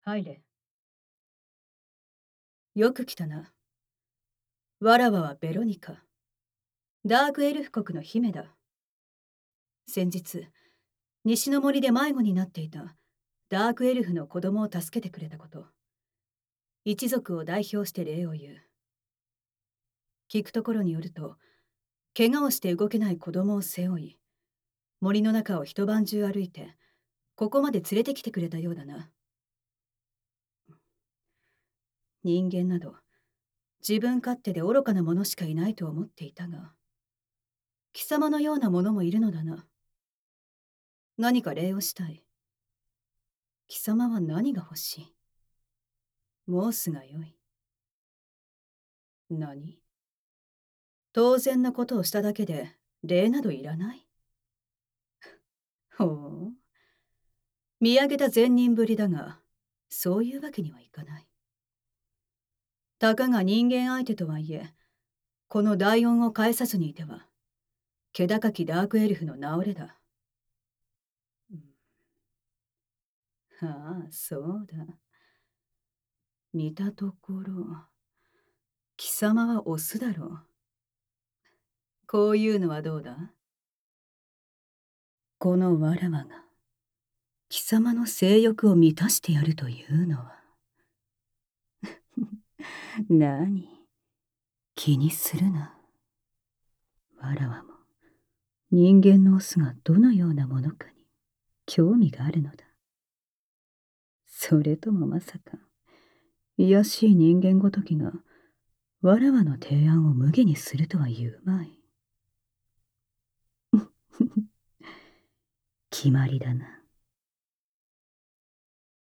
入れ。よく来たな。わらわはベロニカ。ダークエルフ国の姫だ。先日、西の森で迷子になっていたダークエルフの子供を助けてくれたこと。一族を代表して礼を言う。聞くところによると、怪我をして動けない子供を背負い、森の中を一晩中歩いて、ここまで連れてきてくれたようだな。人間など、自分勝手で愚かな者しかいないと思っていたが、貴様のような者もいるのだな。何か礼をしたい。貴様は何が欲しい？申すがよい。何？当然なことをしただけで礼などいらない？ほう。見上げた善人ぶりだが、そういうわけにはいかない。たかが人間相手とはいえ、この大恩を返さずにいては、気高きダークエルフの名折れだ。うん、ああ、そうだ。見たところ、貴様はオスだろう。こういうのはどうだ？このわらわが、貴様の性欲を満たしてやるというのは。何？気にするな。わらわも、人間のオスがどのようなものかに、興味があるのだ。それともまさか、卑しい人間ごときが、わらわの提案を無下にするとは言うまい。決まりだな。